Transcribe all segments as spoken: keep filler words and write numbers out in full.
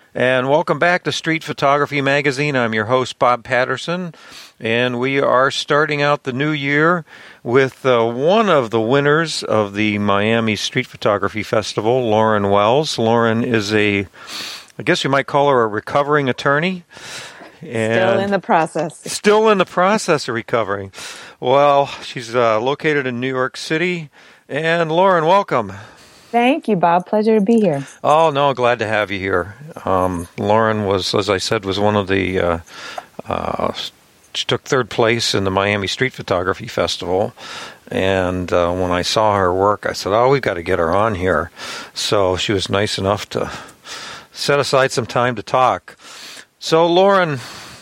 And welcome back to Street Photography Magazine. I'm your host, Bob Patterson, and we are starting out the new year with uh, one of the winners of the Miami Street Photography Festival, Lauren Wells. Lauren is a, I guess you might call her a recovering attorney. And still in the process. Still in the process of recovering. Well, she's uh, located in New York City. And Lauren, welcome. Thank you, Bob. Pleasure to be here. Oh, no, glad to have you here. Um, Lauren was, as I said, was one of the, uh, uh, she took third place in the Miami Street Photography Festival. And uh, when I saw her work, I said, oh, we've got to get her on here. So she was nice enough to set aside some time to talk. So, Lauren,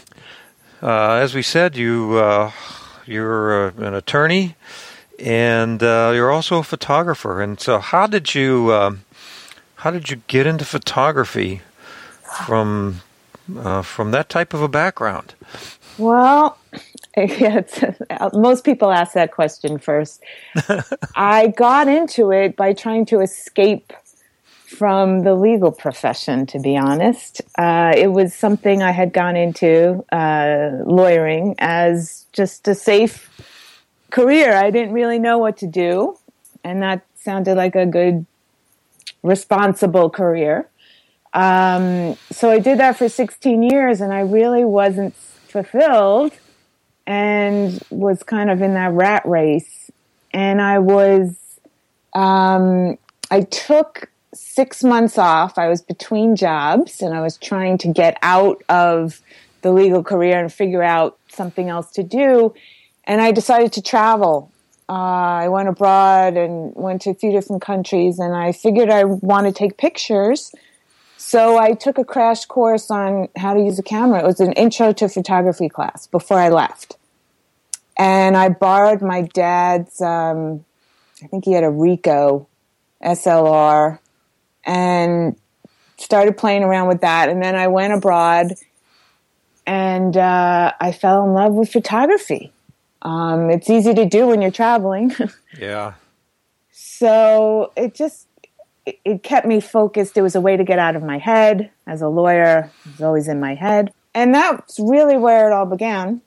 uh, as we said, you, uh, you're uh, an attorney. And uh, you're also a photographer. And so, how did you uh, how did you get into photography from uh, from that type of a background? Well, yeah, most people ask that question first. I got into it by trying to escape from the legal profession. To be honest, uh, it was something I had gone into uh, lawyering as just a safe career. I didn't really know what to do, and that sounded like a good, responsible career. Um, so I did that for sixteen years, and I really wasn't fulfilled and was kind of in that rat race. And I was, um, I took six months off. I was between jobs, and I was trying to get out of the legal career and figure out something else to do. And I decided to travel. Uh, I went abroad and went to a few different countries, and I figured I want to take pictures. So I took a crash course on how to use a camera. It was an intro to photography class before I left. And I borrowed my dad's, um, I think he had a Ricoh S L R, and started playing around with that. And then I went abroad, and uh, I fell in love with photography. Um, it's easy to do when you're traveling. Yeah. So it just, it, it kept me focused. It was a way to get out of my head. As a lawyer, it was always in my head. And that's really where it all began.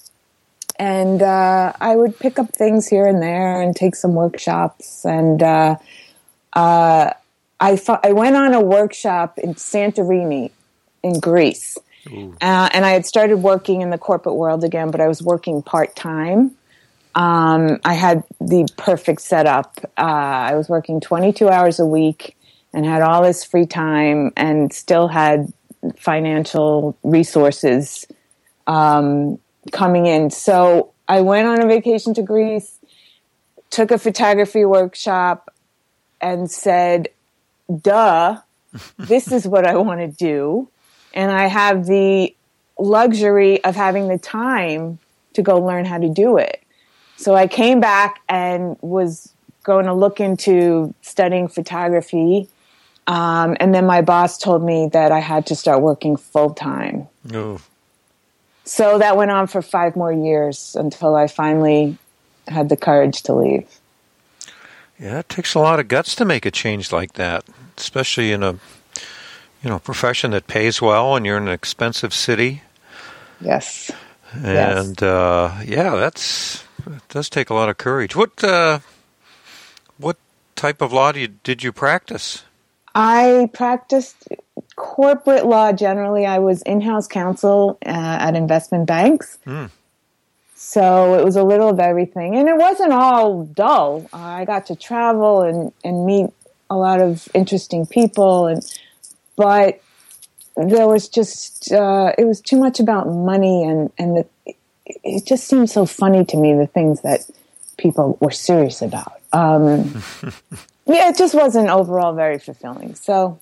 And uh, I would pick up things here and there and take some workshops. And uh, uh, I, fu- I went on a workshop in Santorini in Greece. Uh, and I had started working in the corporate world again, but I was working part-time. Um, I had the perfect setup. Uh, I was working twenty-two hours a week and had all this free time and still had financial resources um, coming in. So I went on a vacation to Greece, took a photography workshop, and said, duh, this is what I want to do. And I have the luxury of having the time to go learn how to do it. So I came back and was going to look into studying photography. Um, and then my boss told me that I had to start working full time. Oh. So that went on for five more years until I finally had the courage to leave. Yeah, it takes a lot of guts to make a change like that, especially in a you know, profession that pays well, and you're in an expensive city. Yes. And, yes. Uh, yeah, that's, it does take a lot of courage. What, uh, what type of law do you, did you practice? I practiced corporate law generally. I was in-house counsel uh, at investment banks. Mm. So it was a little of everything. And it wasn't all dull. Uh, I got to travel and, and meet a lot of interesting people, and but there was just, uh, it was too much about money, and, and the, it just seemed so funny to me, the things that people were serious about. Um, yeah, it just wasn't overall very fulfilling. So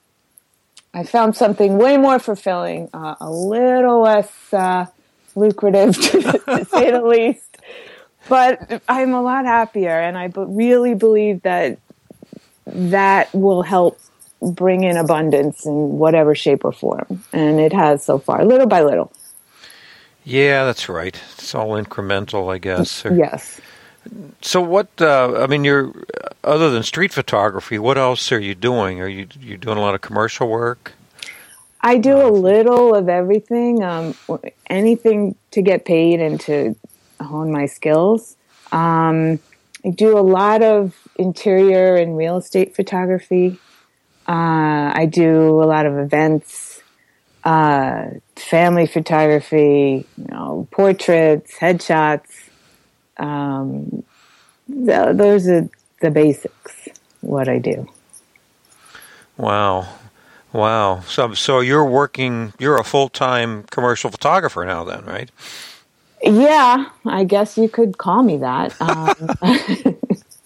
I found something way more fulfilling, uh, a little less uh, lucrative, to, to say the least. But I'm a lot happier, and I b- really believe that that will help bring in abundance in whatever shape or form. And it has so far, little by little. Yeah, that's right. It's all incremental, I guess. Or, yes. So what, uh, I mean, you're, other than street photography, what else are you doing? Are you you doing a lot of commercial work? I do a little of everything, um, anything to get paid and to hone my skills. Um, I do a lot of interior and real estate photography. Uh, I do a lot of events, uh, family photography, you know, portraits, headshots. Um, th- those are the basics, what I do. Wow. Wow. So, so you're working, you're a full-time commercial photographer now then, right? Yeah, I guess you could call me that. Um,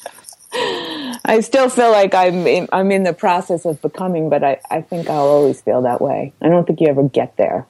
I still feel like I'm in, I'm in the process of becoming, but I, I think I'll always feel that way. I don't think you ever get there.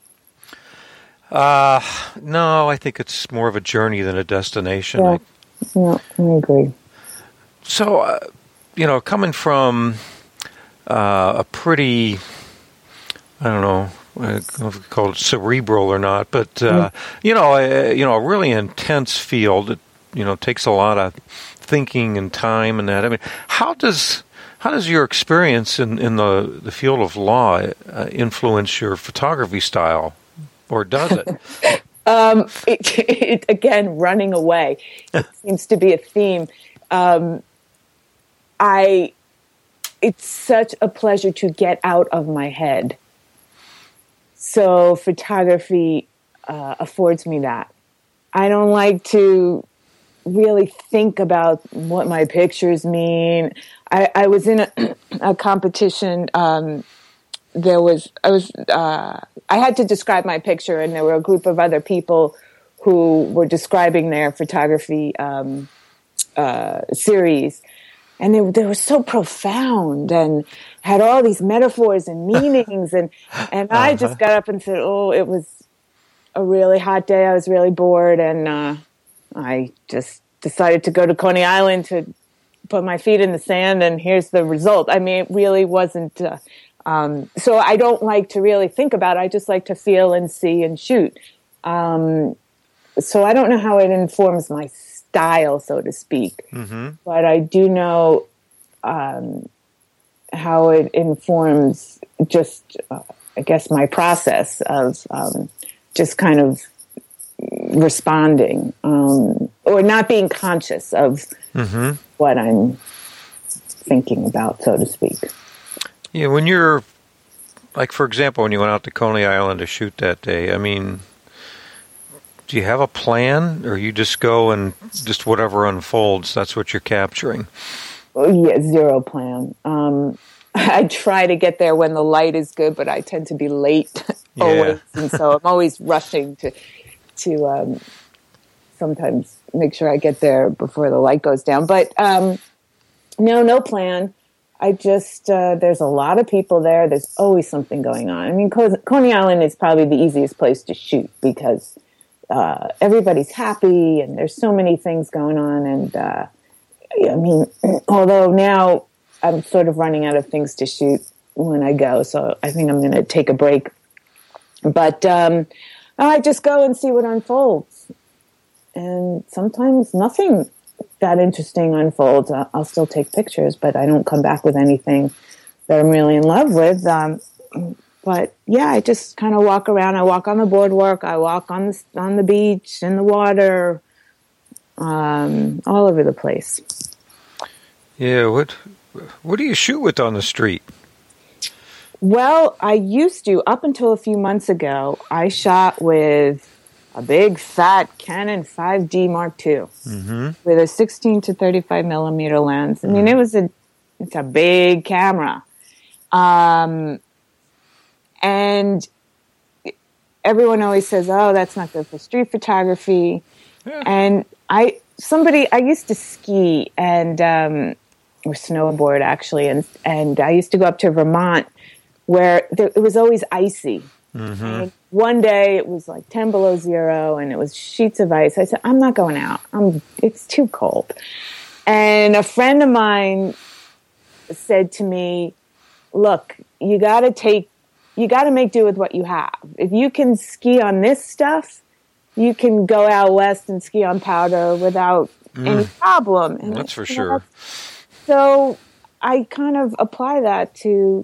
Uh, no, I think it's more of a journey than a destination. Yeah, yeah I agree. So, uh, you know, coming from uh, a pretty, I don't know, I don't know if you call it cerebral or not, but, uh, mm. you know, a, you know, a really intense field that, you know, takes a lot of thinking and time and that. I mean, how does how does your experience in, in the, the field of law uh, influence your photography style, or does it? um, it, it? Again, running away. It seems to be a theme. Um, I. It's such a pleasure to get out of my head. So photography uh, affords me that. I don't like to really think about what my pictures mean. I, I was in a, a competition. Um, there was I was uh, I had to describe my picture, and there were a group of other people who were describing their photography um, uh, series, and they they were so profound and had all these metaphors and meanings, and and I uh-huh. just got up and said, "Oh, it was a really hot day. I was really bored, and." Uh, I just decided to go to Coney Island to put my feet in the sand, and here's the result. I mean, it really wasn't... Uh, um, so I don't like to really think about it. I just like to feel and see and shoot. Um, so I don't know how it informs my style, so to speak. Mm-hmm. But I do know um, how it informs just, uh, I guess, my process of um, just kind of responding um, or not being conscious of mm-hmm. what I'm thinking about, so to speak. Yeah, when you're, like, for example, when you went out to Coney Island to shoot that day, I mean, do you have a plan, or you just go and just whatever unfolds, that's what you're capturing? Oh, yeah, zero plan. Um, I try to get there when the light is good, but I tend to be late always, yeah. And so I'm always rushing to to um, sometimes make sure I get there before the light goes down. But um, no, no plan. I just, uh, there's a lot of people there. There's always something going on. I mean, Coney Island is probably the easiest place to shoot because uh, everybody's happy and there's so many things going on. And uh, I mean, although now I'm sort of running out of things to shoot when I go, so I think I'm going to take a break. But um, I just go and see what unfolds. And sometimes nothing that interesting unfolds. I'll still take pictures, but I don't come back with anything that I'm really in love with. Um, but yeah, I just kind of walk around. I walk on the boardwalk. I walk on the, on the beach, in the water, um, all over the place. Yeah, what what do you shoot with on the street? Well, I used to, up until a few months ago, I shot with a big, fat Canon five D Mark two mm-hmm. with a sixteen to thirty-five millimeter lens. I mean, mm-hmm. it was a, it's a big camera. Um, and everyone always says, oh, that's not good for street photography. Yeah. And I, somebody, I used to ski and, um, or snowboard actually. And, and I used to go up to Vermont where there, it was always icy. Mm-hmm. And one day it was like ten below zero and it was sheets of ice. I said, I'm not going out. I'm, it's too cold. And a friend of mine said to me, look, you got to take, you got to make do with what you have. If you can ski on this stuff, you can go out west and ski on powder without mm. any problem. And that's I, for sure. Know, so I kind of apply that to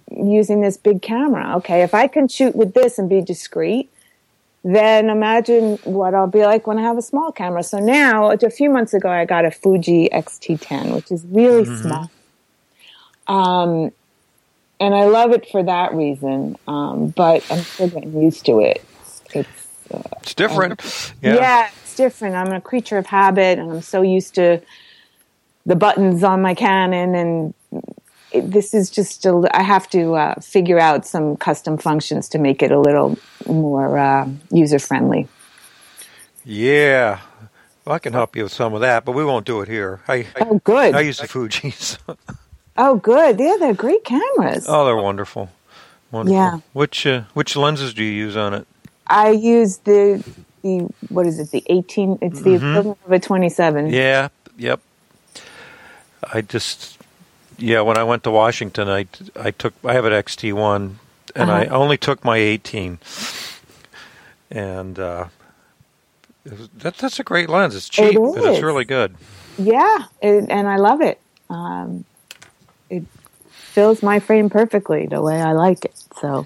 using this big camera. Okay, if I can shoot with this and be discreet, then imagine what I'll be like when I have a small camera. So now, a few months ago, I got a Fuji X T ten, which is really mm-hmm. small. Um, and I love it for that reason, um, but I'm still getting used to it. It's, uh, it's different. Yeah. yeah, it's different. I'm a creature of habit, and I'm so used to the buttons on my Canon, and it, this is just, a, I have to uh, figure out some custom functions to make it a little more uh, user-friendly. Yeah. Well, I can help you with some of that, but we won't do it here. I, oh, good. I use the Fujis. Oh, good. Yeah, they're great cameras. Oh, they're wonderful. Wonderful. Yeah. Which uh, which lenses do you use on it? I use the, the what is it, the eighteen? It's the mm-hmm. equivalent of a twenty-seven. Yeah, yep. I just, yeah, when I went to Washington, I, I took, I have an X T one, and uh-huh. I only took my eighteen. And uh, it was, that, that's a great lens. It's cheap, it but it's really good. Yeah, it, and I love it. Um, it fills my frame perfectly the way I like it. So,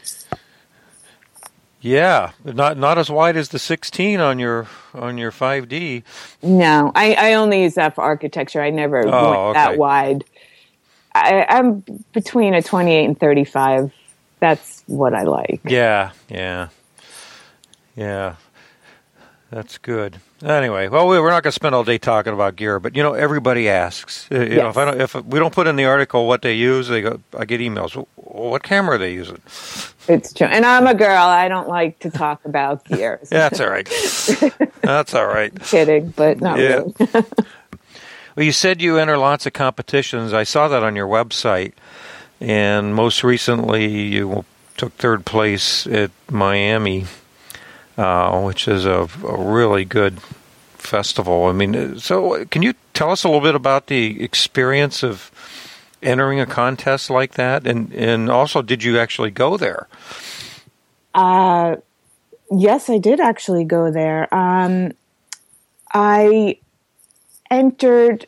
yeah, not not as wide as the sixteen on your on your five D. No, I, I only use that for architecture. I never oh, went okay. that wide. I, I'm between a twenty-eight and thirty-five. That's what I like. Yeah, yeah, yeah. That's good. Anyway, well, we're not going to spend all day talking about gear, but you know, everybody asks. You yes. know, if I don't, if we don't put in the article what they use, they go. I get emails. Well, what camera are they using? It's true, and I'm a girl. I don't like to talk about gear. Yeah, that's all right. That's all right. Kidding, but not yeah. really. Well, you said you enter lots of competitions. I saw that on your website, and most recently you took third place at Miami. Uh, which is a, a really good festival. I mean, so can you tell us a little bit about the experience of entering a contest like that? And, and also, did you actually go there? Uh, yes, I did actually go there. Um, I entered,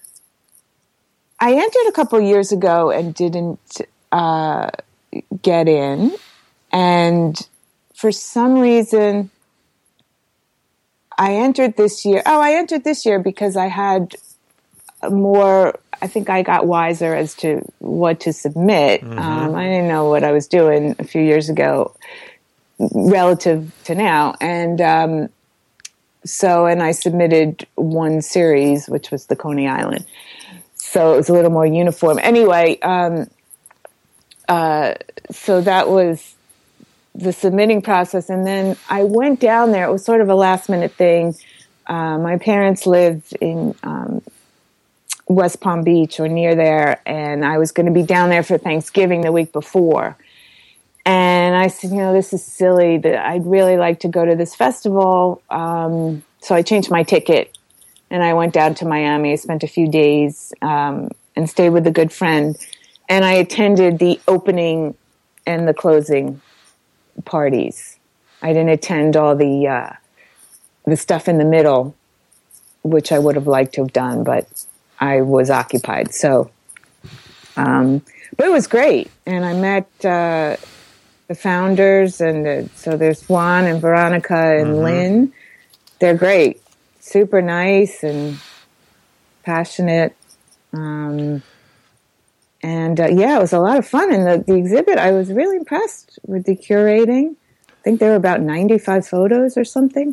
I entered a couple years ago and didn't uh, get in. And for some reason, I entered this year. Oh, I entered this year because I had more, I think I got wiser as to what to submit. Mm-hmm. Um, I didn't know what I was doing a few years ago relative to now. And um, so, and I submitted one series, which was the Coney Island. So it was a little more uniform. Anyway, um, uh, so that was the submitting process. And then I went down there. It was sort of a last minute thing. Uh, my parents lived in um, West Palm Beach or near there, and I was going to be down there for Thanksgiving the week before. And I said, you know, this is silly. That I'd really like to go to this festival. Um, so I changed my ticket, and I went down to Miami. I spent a few days um, and stayed with a good friend. And I attended the opening and the closing parties. I didn't attend all the uh, the stuff in the middle, which I would have liked to have done, but I was occupied. So, um, but it was great, and I met uh, the founders, and the, so there's Juan and Veronica and mm-hmm. Lynn. They're great, super nice and passionate. Um, And, uh, yeah, it was a lot of fun. And the, the exhibit, I was really impressed with the curating. I think there were about ninety-five photos or something.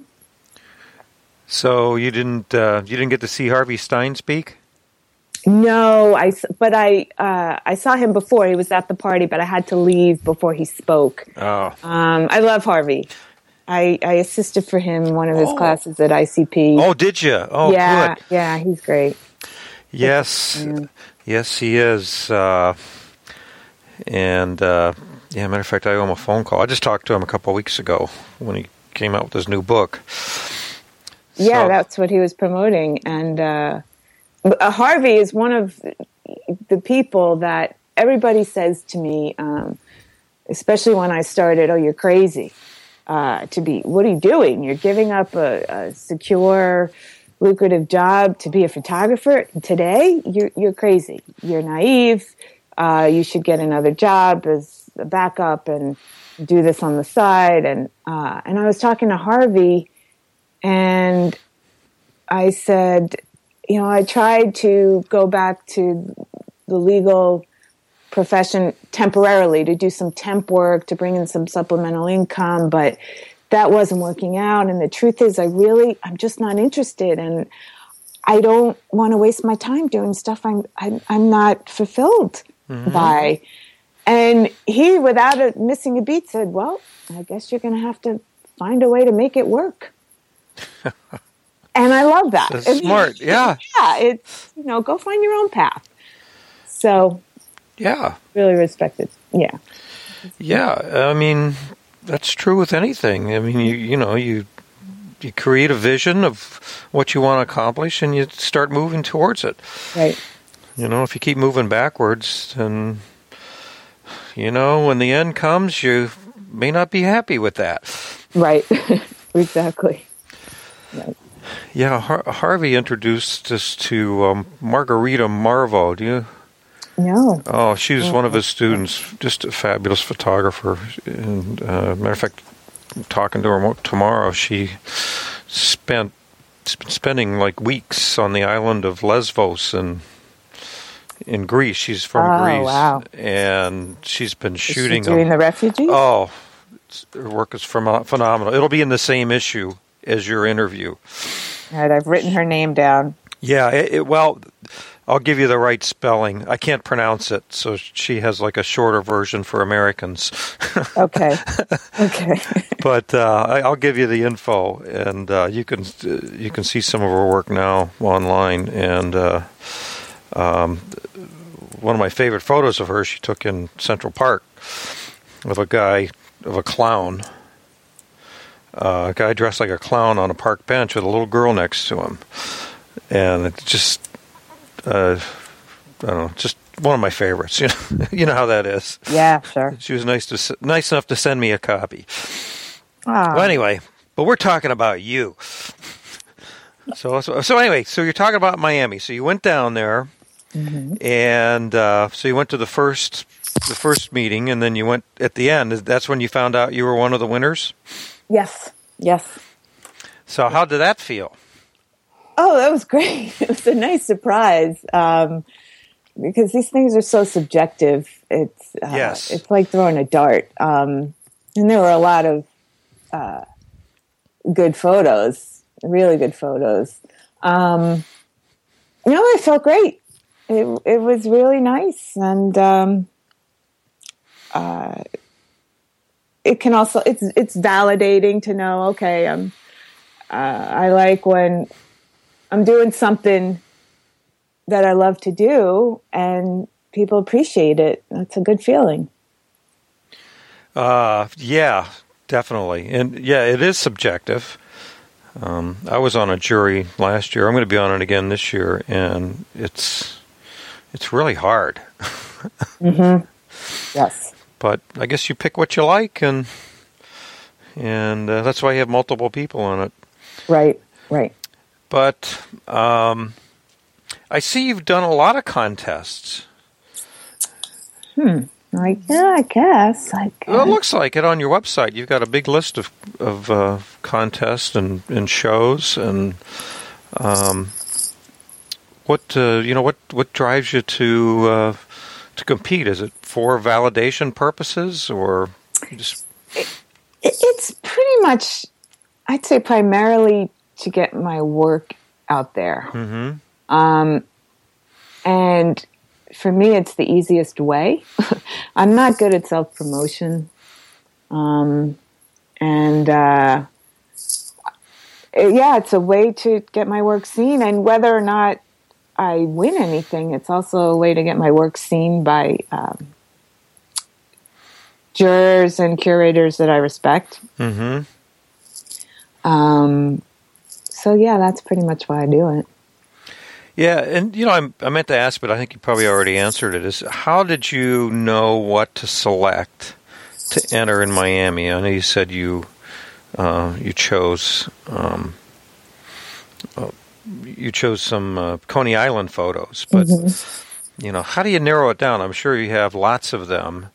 So you didn't uh, you didn't get to see Harvey Stein speak? No, I, but I, uh, I saw him before. He was at the party, but I had to leave before he spoke. Oh. Um, I love Harvey. I, I assisted for him in one of his oh. classes at I C P. Oh, did you? Oh, yeah, good. Yeah, he's great. Yes. Yes, he is. Uh, and, uh, yeah, matter of fact, I owe him a phone call. I just talked to him a couple of weeks ago when he came out with his new book. Yeah, so, that's what he was promoting. And uh, Harvey is one of the people that everybody says to me, um, especially when I started, oh, you're crazy. Uh, to be, what are you doing? You're giving up a, a secure, lucrative job to be a photographer. Today, you're, you're crazy. You're naive. uh, you should get another job as a backup and do this on the side. And uh, and I was talking to Harvey, and I said, you know, I tried to go back to the legal profession temporarily to do some temp work, to bring in some supplemental income, but that wasn't working out. And the truth is, I really, I'm just not interested. And I don't want to waste my time doing stuff I'm, I'm, I'm not fulfilled mm-hmm. by. And he, without a, missing a beat, said, well, I guess you're going to have to find a way to make it work. And I love that. That's smart, yeah. Yeah, it's, you know, go find your own path. So, yeah. Really respect it. Yeah. Yeah, I mean, that's true with anything. I mean, you you know, you you create a vision of what you want to accomplish, and you start moving towards it. Right. You know, if you keep moving backwards, then, you know, when the end comes, you may not be happy with that. Right. Exactly. Right. Yeah, Har- Harvey introduced us to um, Margarita Marvo. Do you? No. Oh, she's one of his students, just a fabulous photographer. And uh, matter of fact, talking to her tomorrow, she spent spending like weeks on the island of Lesvos in in Greece. She's from oh, Greece, wow. and she's been shooting. Is she doing them. the refugees? Oh, her work is phenomenal. It'll be in the same issue as your interview. All right, I've written her name down. Yeah, it, it, well, I'll give you the right spelling. I can't pronounce it, so she has like a shorter version for Americans. Okay. Okay. But uh, I, I'll give you the info, and uh, you can uh, you can see some of her work now online. And uh, um, one of my favorite photos of her she took in Central Park of a guy of a clown. Uh, a guy dressed like a clown on a park bench with a little girl next to him. And it just, uh, I don't know, just one of my favorites. You know, you know how that is. Yeah, sure. She was nice to nice enough to send me a copy. Oh. Well, anyway, but we're talking about you. So, so, so anyway, so you're talking about Miami. So you went down there, mm-hmm. and uh, so you went to the first the first meeting, and then you went at the end. That's when you found out you were one of the winners? Yes. Yes. So how did that feel? Oh, that was great. It was a nice surprise um, because these things are so subjective. It's uh, yes. It's like throwing a dart. Um, and there were a lot of uh, good photos, really good photos. Um, you know, it felt great. It it was really nice, and um, uh, it can also it's it's validating to know. Okay, um, uh, I like when I'm doing something that I love to do, and people appreciate it. That's a good feeling. Uh, yeah, definitely, and yeah, it is subjective. Um, I was on a jury last year. I'm going to be on it again this year, and it's it's really hard. Mm-hmm. Yes. But I guess you pick what you like, and and uh, that's why you have multiple people on it. Right. Right. But um, I see you've done a lot of contests. Hmm. Like, yeah, I guess. I guess. Well, it looks like it on your website. You've got a big list of of uh, contests and, and shows, and um, what uh, you know what what drives you to uh, to compete? Is it for validation purposes, or you just? It, it's pretty much, I'd say, primarily to get my work out there. Mm-hmm. Um, and for me, it's the easiest way. I'm not good at self-promotion. Um, and, uh, it, yeah, it's a way to get my work seen. And whether or not I win anything, it's also a way to get my work seen by um, jurors and curators that I respect. Mm-hmm. Um, so, yeah, that's pretty much why I do it. Yeah, and, you know, I'm, I meant to ask, but I think you probably already answered it, is how did you know what to select to enter in Miami? I know you said you uh, you chose um, uh, you chose some uh, Coney Island photos, but mm-hmm. you know, how do you narrow it down? I'm sure you have lots of them.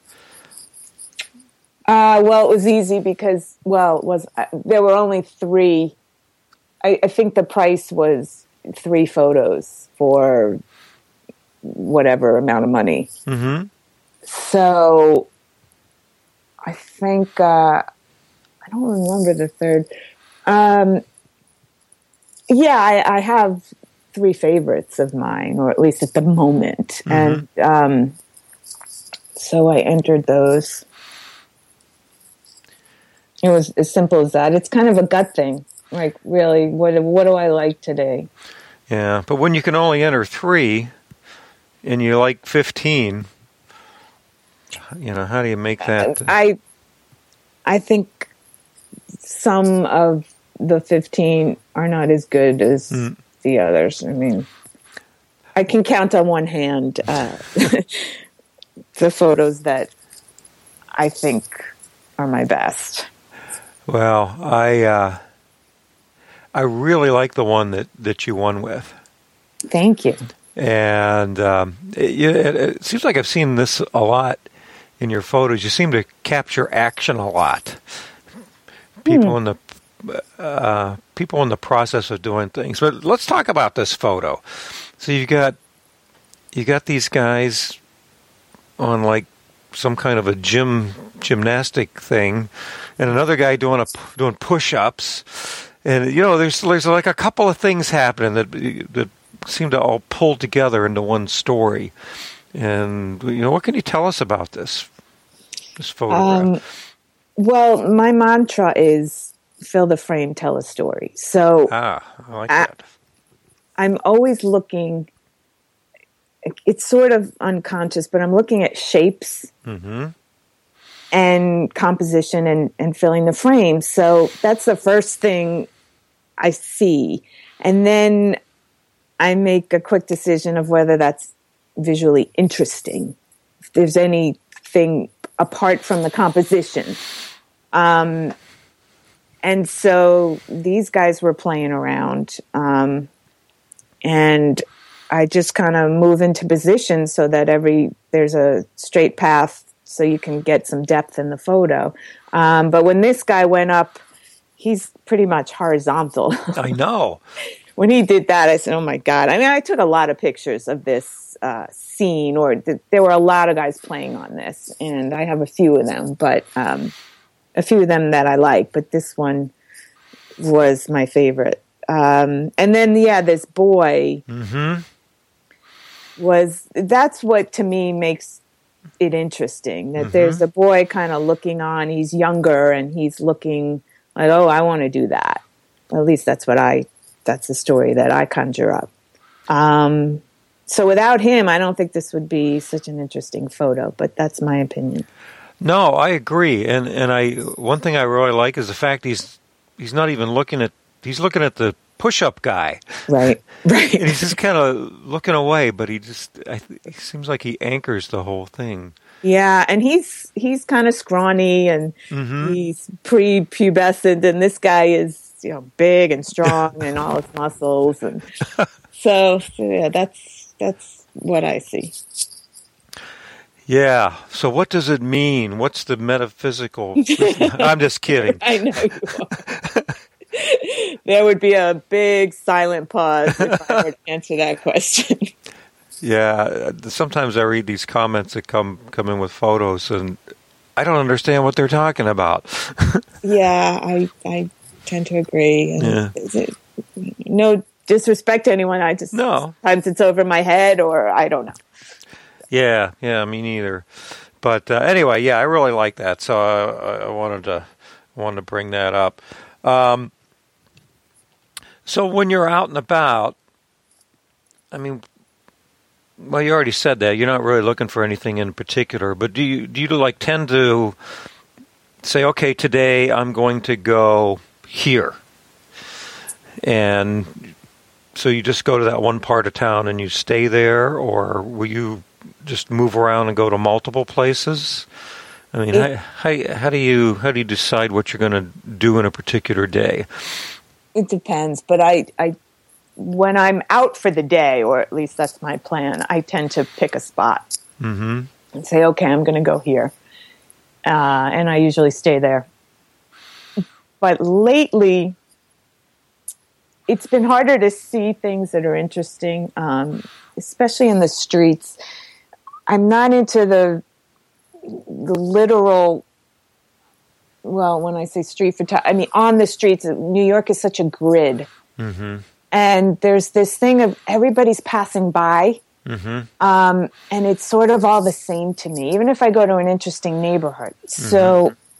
Uh, well, it was easy because, well, it was uh, there were only three. I, I think the price was three photos for whatever amount of money. Mm-hmm. So I think, uh, I don't remember the third. Um, yeah, I, I have three favorites of mine, or at least at the moment. Mm-hmm. And um, so I entered those. It was as simple as that. It's kind of a gut thing. Like, really, what what do I like today? Yeah, but when you can only enter three and you like fifteen, you know, how do you make that? I I think some of the fifteen are not as good as mm. the others. I mean, I can count on one hand uh, the photos that I think are my best. Well, I uh, I really like the one that, that you won with. Thank you. And um, it, it, it seems like I've seen this a lot in your photos. You seem to capture action a lot. People hmm. in the uh, people in the process of doing things. But let's talk about this photo. So you got you got these guys on like some kind of a gym gymnastic thing, and another guy doing a doing push-ups, and you know there's there's like a couple of things happening that that seem to all pull together into one story. And you know, what can you tell us about this this photograph? Um, well, my mantra is fill the frame, tell a story. So ah, I like I, that. I'm always looking. It's sort of unconscious, but I'm looking at shapes mm-hmm. and composition and, and filling the frame. So that's the first thing I see. And then I make a quick decision of whether that's visually interesting, if there's anything apart from the composition. Um, and so these guys were playing around. Um, and I just kind of move into position so that every there's a straight path so you can get some depth in the photo. Um, but when this guy went up, he's pretty much horizontal. I know. When he did that, I said, oh, my God. I mean, I took a lot of pictures of this uh, scene, or th- there were a lot of guys playing on this, and I have a few of them, but um, a few of them that I like, but this one was my favorite. Um, and then, yeah, this boy... Mm-hmm. was that's what to me makes it interesting, that mm-hmm. there's a boy kind of looking on, he's younger and he's looking like, oh, I want to do that. Well, at least that's what I that's the story that I conjure up. Um, so without him, I don't think this would be such an interesting photo, but that's my opinion. No, I agree. And and I one thing I really like is the fact he's he's not even looking at he's looking at the push-up guy. Right, right. And he's just kind of looking away, but he just, I th- it seems like he anchors the whole thing. Yeah, and he's he's kind of scrawny, and mm-hmm. he's pre-pubescent, and this guy is, you know, big and strong and all his muscles. And so, so, yeah, that's that's what I see. Yeah. So what does it mean? What's the metaphysical? I'm just kidding. I know you are. There would be a big silent pause if I were to answer that question. Yeah, sometimes I read these comments that come, come in with photos, and I don't understand what they're talking about. Yeah, I I tend to agree. And yeah. it, no disrespect to anyone. I just no. sometimes it's over my head, or I don't know. Yeah, yeah, me neither. But uh, anyway, yeah, I really like that, so I, I wanted to wanted to bring that up. Um, So when you're out and about, I mean, well, you already said that. You're not really looking for anything in particular, but do you do you like tend to say, okay, today I'm going to go here, and so you just go to that one part of town and you stay there, or will you just move around and go to multiple places? I mean, it, how, how how do you how do you decide what you're going to do in a particular day? It depends, but I, I when I'm out for the day, or at least that's my plan, I tend to pick a spot mm-hmm. and say, okay, I'm going to go here. Uh, and I usually stay there. But lately, it's been harder to see things that are interesting, um, especially in the streets. I'm not into the the literal, well, when I say street photography, I mean on the streets. New York is such a grid. Mm-hmm. And there's this thing of everybody's passing by, mm-hmm. um, and it's sort of all the same to me, even if I go to an interesting neighborhood. So mm-hmm.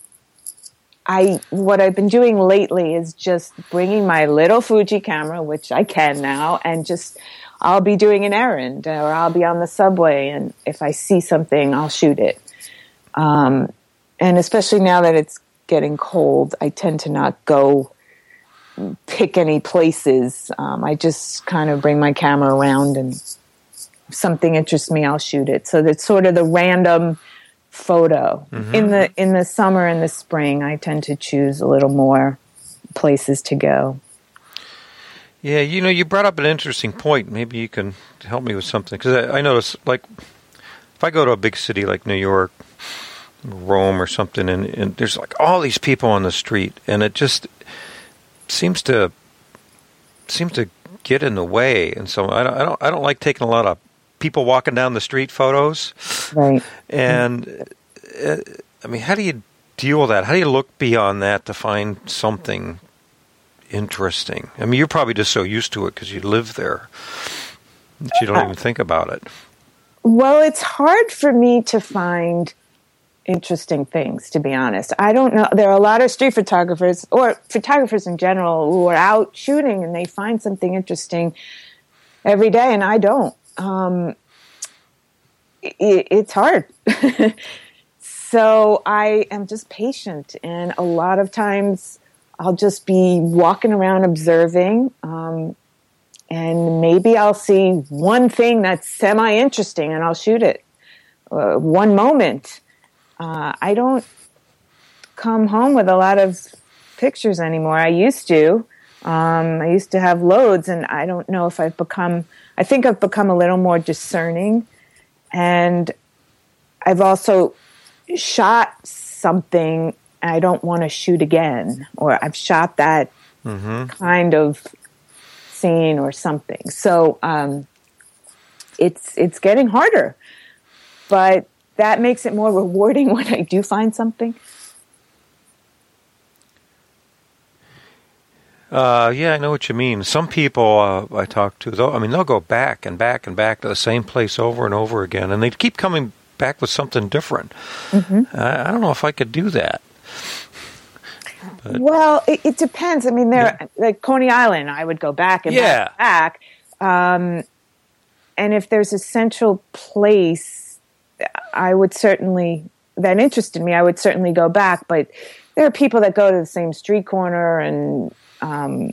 I, what I've been doing lately is just bringing my little Fuji camera, which I can now, and just, I'll be doing an errand, or I'll be on the subway, and if I see something, I'll shoot it. Um, and especially now that it's getting cold, I tend to not go pick any places. Um, I just kind of bring my camera around, and if something interests me, I'll shoot it. So that's sort of the random photo. Mm-hmm. In the in the summer and the spring, I tend to choose a little more places to go. Yeah, you know, you brought up an interesting point. Maybe you can help me with something, because I, I notice, like, if I go to a big city like New York, Rome, or something, and, and there's like all these people on the street, and it just seems to seems to get in the way, and so I don't I don't I don't like taking a lot of people walking down the street photos. Right. And uh, I mean, how do you deal with that? How do you look beyond that to find something interesting? I mean, you're probably just so used to it because you live there that you don't even think about it. Well, it's hard for me to find interesting things, to be honest. I don't know. There are a lot of street photographers, or photographers in general, who are out shooting and they find something interesting every day, and I don't. Um, it, it's hard. So I am just patient, and a lot of times I'll just be walking around observing, um, and maybe I'll see one thing that's semi-interesting and I'll shoot it. Uh, one moment. Uh, I don't come home with a lot of pictures anymore. I used to. Um, I used to have loads, and I don't know if I've become, I think I've become a little more discerning. And I've also shot something I don't want to shoot again, or I've shot that mm-hmm. kind of scene or something. So um, it's it's getting harder, but that makes it more rewarding when I do find something. Uh, yeah, I know what you mean. Some people uh, I talk to, though, I mean, they'll go back and back and back to the same place over and over again, and they keep coming back with something different. Mm-hmm. I, I don't know if I could do that. But, well, it, it depends. I mean, there, yeah. like Coney Island, I would go back and yeah. back. back. Um, and if there's a central place, I would certainly, that interested me, I would certainly go back. But there are people that go to the same street corner, and um,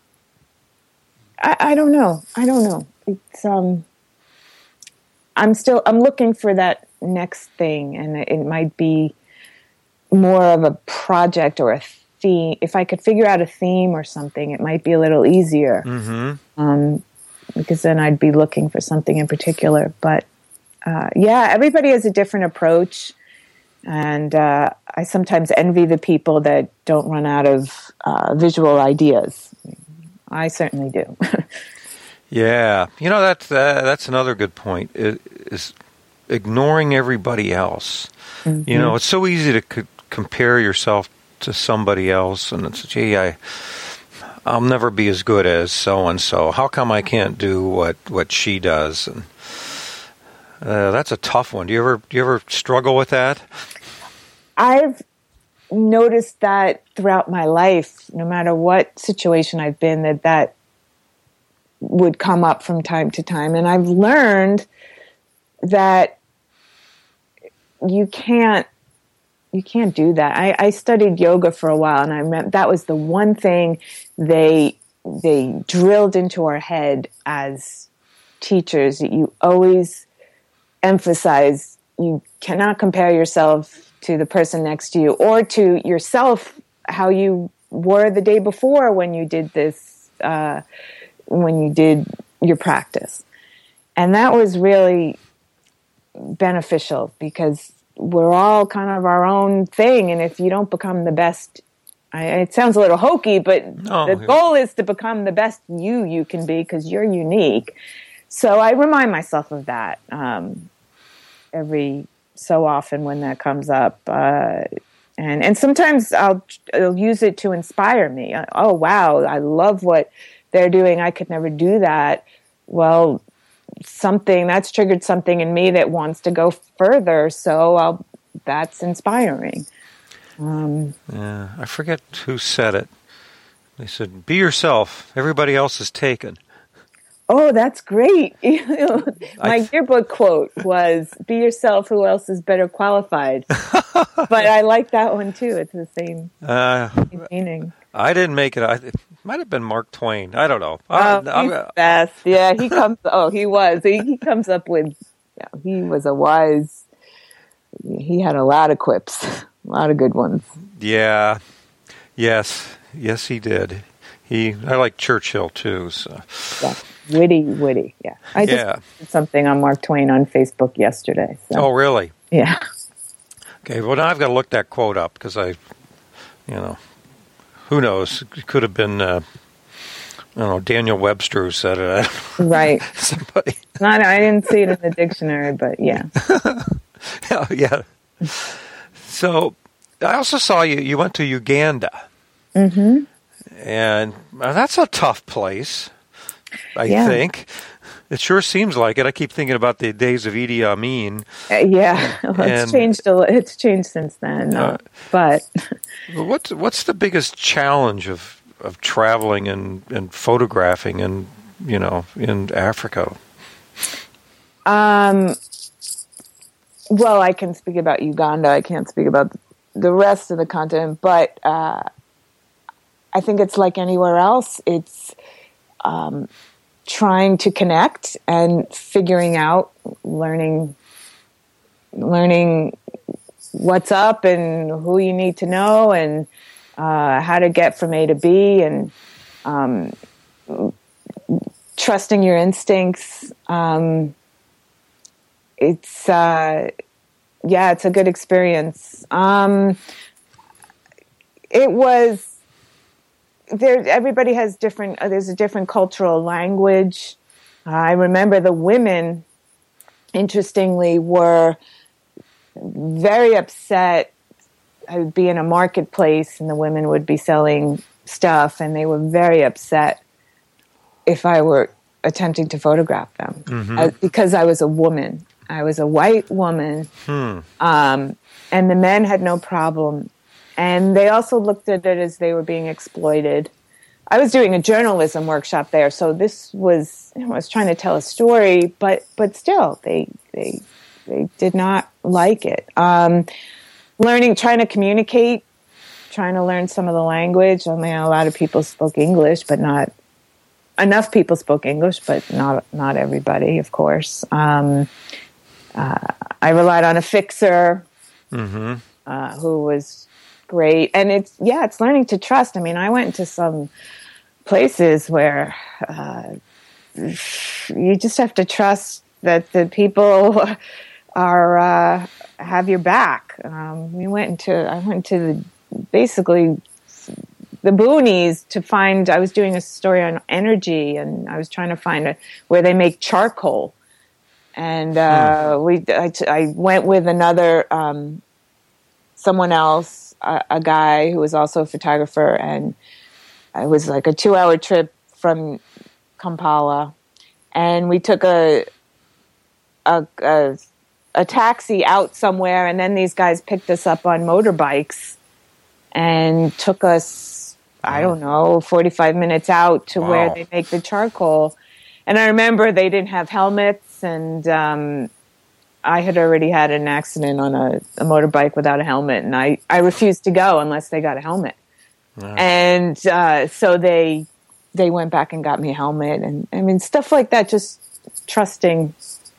I, I don't know. I don't know. It's um, I'm still, I'm looking for that next thing, and it might be more of a project or a theme. If I could figure out a theme or something, it might be a little easier. Mm-hmm. Um, because then I'd be looking for something in particular. But uh, yeah, everybody has a different approach. And uh, I sometimes envy the people that don't run out of uh, visual ideas. I certainly do. Yeah. You know, that's, uh, that's another good point, it, is ignoring everybody else. Mm-hmm. You know, it's so easy to c- compare yourself to somebody else, and it's, gee, I, I'll never be as good as so-and-so. How come I can't do what, what she does? And uh, that's a tough one. Do you ever do you ever struggle with that? I've noticed that throughout my life, no matter what situation I've been, that that would come up from time to time. And I've learned that you can't you can't do that. I, I studied yoga for a while, and I remember that was the one thing they they drilled into our head as teachers. That you always emphasize you cannot compare yourself to the person next to you, or to yourself, how you were the day before when you did this. Uh, when you did your practice. And that was really beneficial because we're all kind of our own thing. And if you don't become the best, I, it sounds a little hokey, but oh, the yeah. goal is to become the best you you can be because you're unique. So I remind myself of that um, every so often when that comes up. Uh, and, and sometimes I'll, I'll use it to inspire me. Oh, wow, I love what they're doing. I could never do that. Well, something that's triggered something in me that wants to go further. So I'll, that's inspiring. Um, yeah, I forget who said it. They said, "Be yourself. Everybody else is taken." Oh, that's great. My yearbook quote was, "Be yourself, who else is better qualified?" But I like that one too. It's the same, uh, same meaning. I didn't make it. I, it might have been Mark Twain. I don't know. Oh, I, he's the best. Yeah, he comes. Oh, he was. He, he comes up with, yeah, he was a wise, he had a lot of quips, a lot of good ones. Yeah. Yes. Yes, he did. He. I like Churchill too. So. Yeah. Witty, witty, yeah. I just yeah. did something on Mark Twain on Facebook yesterday. So. Oh, really? Yeah. Okay, well, now I've got to look that quote up because I, you know, who knows? It could have been, uh, I don't know, Daniel Webster who said it. Right. Somebody. Not, I didn't see it in the dictionary, but yeah. oh, yeah. So I also saw you, you went to Uganda. Mm-hmm. And uh, that's a tough place. I yeah. think. It sure seems like it. I keep thinking about the days of Idi Amin. Uh, yeah, well, it's and, changed a It's changed since then, uh, but... what's, what's the biggest challenge of, of traveling and, and photographing in, you know, in Africa? Um. Well, I can speak about Uganda. I can't speak about the rest of the continent, but uh, I think it's like anywhere else. It's... Um, trying to connect and figuring out, learning, learning what's up and who you need to know and uh, how to get from A to B and um, trusting your instincts. Um, it's, uh, yeah, it's a good experience. Um, it was, There, everybody has different. Uh, there's a different cultural language. Uh, I remember the women, interestingly, were very upset. I would be in a marketplace, and the women would be selling stuff, and they were very upset if I were attempting to photograph them mm-hmm. uh, because I was a woman. I was a white woman, hmm. um, and the men had no problem. And they also looked at it as they were being exploited. I was doing a journalism workshop there, so this was, you know, I was trying to tell a story, but but still, they they they did not like it. Um, learning, trying to communicate, trying to learn some of the language. I mean, a lot of people spoke English, but not enough people spoke English, but not not everybody, of course. Um, uh, I relied on a fixer mm-hmm. uh, who was great. And it's, yeah, it's learning to trust. I mean, I went into some places where uh, you just have to trust that the people are, uh, have your back. Um, we went into, I went to the, basically the boonies to find, I was doing a story on energy and I was trying to find a, where they make charcoal. And uh, hmm. we, I, I went with another, um, someone else, A, a guy who was also a photographer, and it was like a two-hour trip from Kampala, and we took a, a a a taxi out somewhere, and then these guys picked us up on motorbikes and took us, I don't know, forty-five minutes out to wow. where they make the charcoal. And I remember they didn't have helmets, and um, I had already had an accident on a, a motorbike without a helmet, and I, I refused to go unless they got a helmet. Yeah. And uh, so they they went back and got me a helmet, and I mean stuff like that. Just trusting,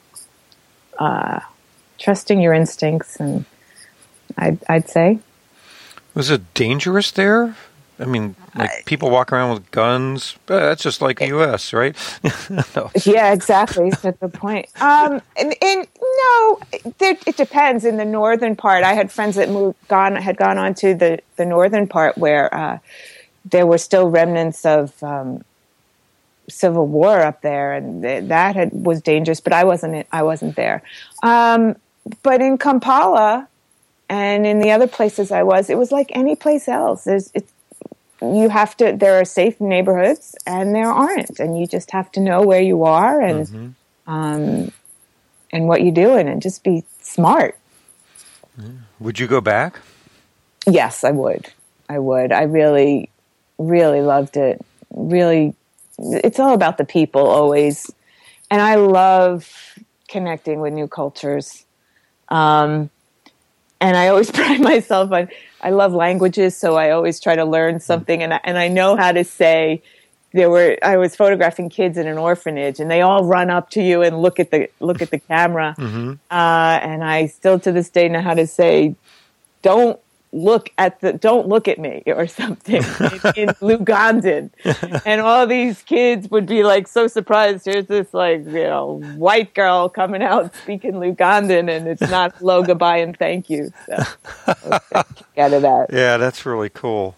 uh, trusting your instincts, and I'd I'd say. Was it dangerous there? I mean, like I, people walk around with guns. Uh, that's just like the U S, right? No. Yeah, exactly. That's the point. Um, and, and no, there, it depends. In the northern part, I had friends that moved, gone, had gone on to the, the northern part where uh, there were still remnants of um, civil war up there, and th- that had, was dangerous. But I wasn't. I wasn't there. Um, but in Kampala and in the other places I was, it was like any place else. There's it's. You have to, there are safe neighborhoods and there aren't. And you just have to know where you are and, mm-hmm. um, and what you're doing and just be smart. Would you go back? Yes, I would. I would. I really, really loved it. Really, it's all about the people always. And I love connecting with new cultures. Um, and I always pride myself on, I love languages, so I always try to learn something, and I, and I know how to say. There were I was photographing kids in an orphanage, and they all run up to you and look at the look at the camera, mm-hmm. uh, and I still to this day know how to say, "Don't look at the don't look at me" or something in, in Lugandan, and all these kids would be like so surprised. Here's this like you know white girl coming out speaking Lugandan, and it's not hello, goodbye, and thank you. So okay, out of that. Yeah, that's really cool.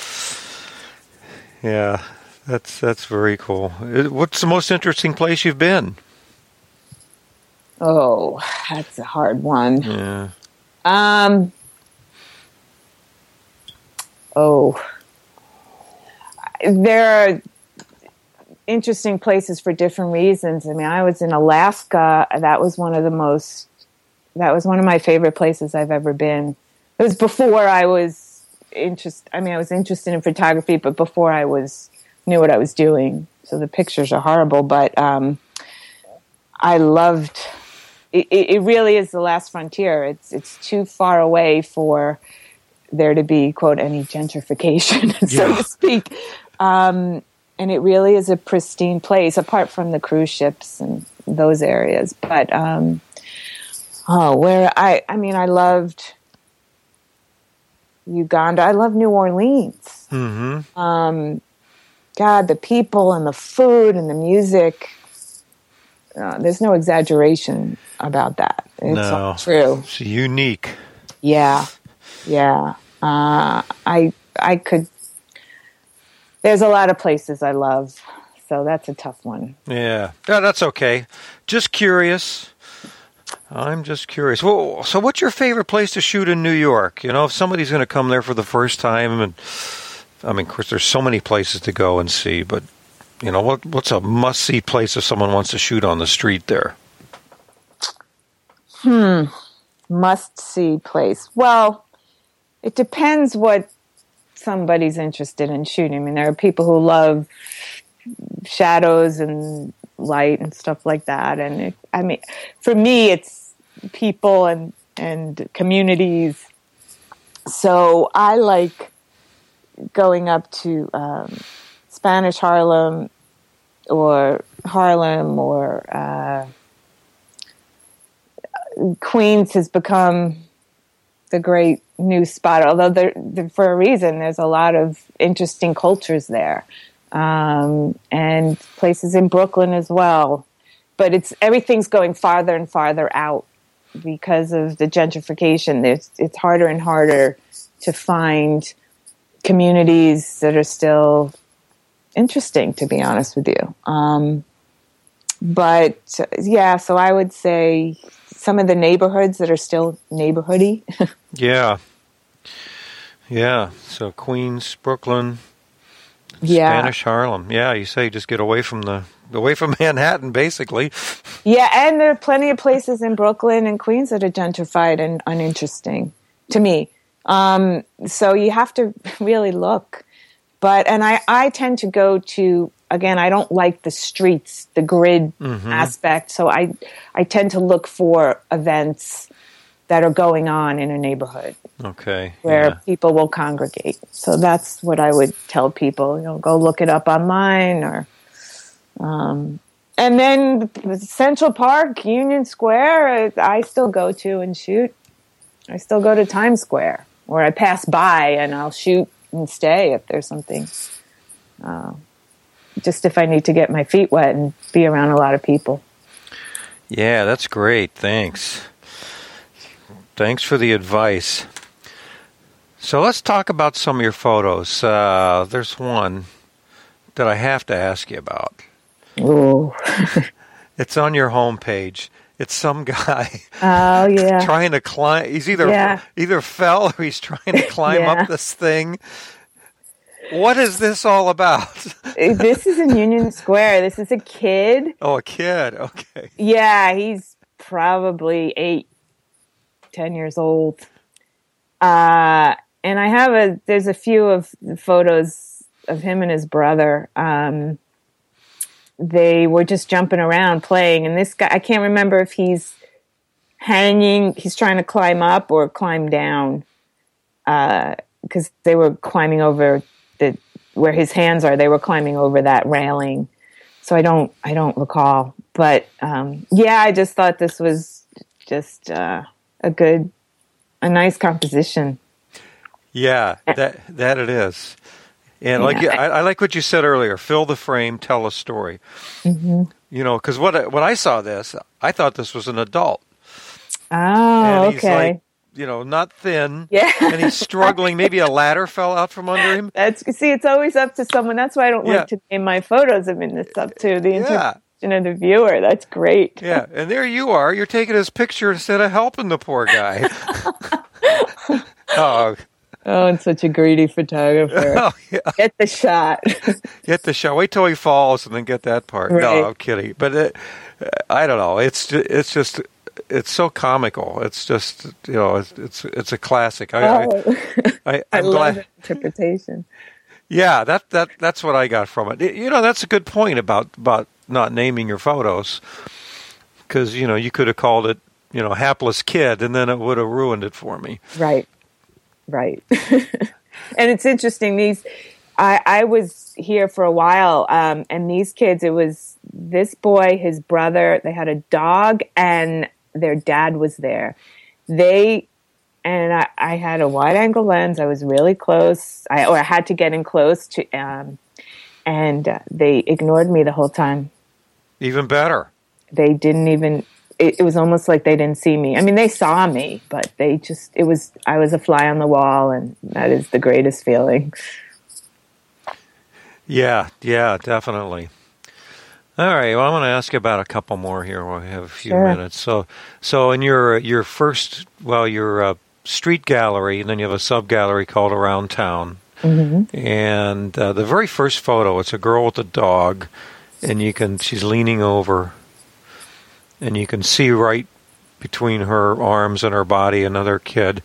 Yeah, that's that's very cool. What's the most interesting place you've been? Oh, that's a hard one. Yeah. Um. Oh, there are interesting places for different reasons. I mean, I was in Alaska. That was one of the most, that was one of my favorite places I've ever been. It was before I was interest. I mean, I was interested in photography, but before I was, knew what I was doing. So the pictures are horrible, but um, I loved, it, it really is the last frontier. It's, it's too far away for there to be, quote, any gentrification, so yeah. to speak. Um, and it really is a pristine place, apart from the cruise ships and those areas. But, um, oh, where I, I mean, I loved Uganda. I love New Orleans. Mm-hmm. Um, God, the people and the food and the music. Uh, there's no exaggeration about that. It's no, all true. It's unique. Yeah. Yeah. Uh, I I could. There's a lot of places I love, so that's a tough one. Yeah, yeah, that's okay. Just curious. I'm just curious. Well, so what's your favorite place to shoot in New York? You know, if somebody's going to come there for the first time, and I mean, of course, there's so many places to go and see, but you know, what what's a must-see place if someone wants to shoot on the street there? Hmm, must-see place. Well. It depends what somebody's interested in shooting. I mean, there are people who love shadows and light and stuff like that. And it, I mean, for me, it's people and, and communities. So I like going up to um, Spanish Harlem or Harlem or uh, Queens has become the great new spot, although there, there, for a reason, there's a lot of interesting cultures there, um, and places in Brooklyn as well. But it's everything's going farther and farther out because of the gentrification. It's, it's harder and harder to find communities that are still interesting, to be honest with you. Um, but yeah, so I would say some of the neighborhoods that are still neighborhoody. Yeah. Yeah. So Queens, Brooklyn, yeah. Spanish Harlem. Yeah, you say just get away from the away from Manhattan, basically. Yeah, and there are plenty of places in Brooklyn and Queens that are gentrified and uninteresting to me. Um, so you have to really look. But and I, I tend to go to again, I don't like the streets, the grid mm-hmm. aspect. So I I tend to look for events that are going on in a neighborhood. Okay. Where yeah. people will congregate. So that's what I would tell people. You know, go look it up online or um and then Central Park, Union Square, I still go to and shoot. I still go to Times Square, where I pass by and I'll shoot and stay if there's something. Uh, just if I need to get my feet wet and be around a lot of people. Yeah, that's great. Thanks. Thanks for the advice. So let's talk about some of your photos. Uh, there's one that I have to ask you about. Oh. It's on your homepage. It's some guy oh, yeah. trying to climb. He's either yeah. either fell or he's trying to climb yeah. up this thing. What is this all about? This is in Union Square. This is a kid. Oh, a kid. Okay. Yeah, he's probably eight, ten years old. Uh, and I have a, there's a few of the photos of him and his brother. Um, they were just jumping around playing. And this guy, I can't remember if he's hanging, he's trying to climb up or climb down. Uh, because they were climbing over the, where his hands are, they were climbing over that railing. So I don't, I don't recall, but, um, yeah, I just thought this was just, uh, a good, a nice composition. Yeah, that, that it is. And yeah. like I, I like what you said earlier, fill the frame, tell a story. Mm-hmm. You know, because what, when I saw this, I thought this was an adult. Oh, and he's okay. Like, you know, not thin. Yeah. And he's struggling. Maybe a ladder fell out from under him. That's see, it's always up to someone. That's why I don't yeah. like to name my photos. I mean, it's up to the interpretation yeah. of the viewer. That's great. Yeah. And there you are. You're taking his picture instead of helping the poor guy. oh. Oh, and such a greedy photographer. Oh, yeah. Get the shot. Get the shot. Wait till he falls and then get that part. Right. No, I'm kidding. But it, I don't know. It's just, it's just it's so comical. It's just you know it's it's, it's a classic. I oh. I, I, I I'm love glad. the interpretation. Yeah, that that that's what I got from it. You know, that's a good point about about not naming your photos because you know you could have called it you know hapless kid and then it would have ruined it for me. Right. Right. And it's interesting. These, I, I was here for a while, um, and these kids, it was this boy, his brother, they had a dog, and their dad was there. They, and I, I had a wide angle lens. I was really close, I, or I had to get in close to, um, and uh, they ignored me the whole time. Even better. They didn't even. It, it was almost like they didn't see me. I mean, they saw me, but they just, it was, I was a fly on the wall, and that is the greatest feeling. Yeah, yeah, definitely. All right, well, I'm going to ask you about a couple more here. We have a few Sure. minutes. So, so in your your first, well, your uh, street gallery, and then you have a sub-gallery called Around Town. Mm-hmm. And uh, the very first photo, it's a girl with a dog, and you can, she's leaning over, and you can see right between her arms and her body another kid.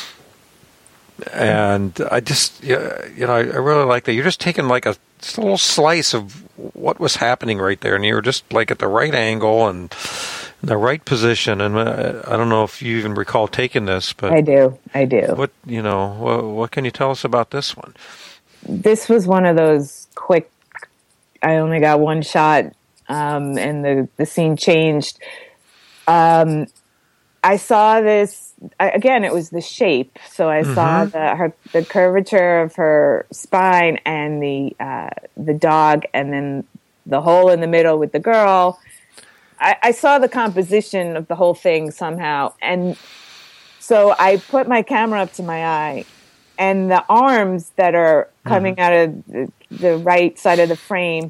And I just, you know, I really like that. You're just taking like a, just a little slice of what was happening right there, and you were just like at the right angle and the right position. And I don't know if you even recall taking this, but I do, I do. What you know, what, what can you tell us about this one? This was one of those quick. I only got one shot. Um, and the, the scene changed. Um, I saw this, I, again, it was the shape. So I mm-hmm. saw the, her, the curvature of her spine and the, uh, the dog, and then the hole in the middle with the girl. I, I saw the composition of the whole thing somehow. And so I put my camera up to my eye, and the arms that are coming mm-hmm. out of the, the right side of the frame,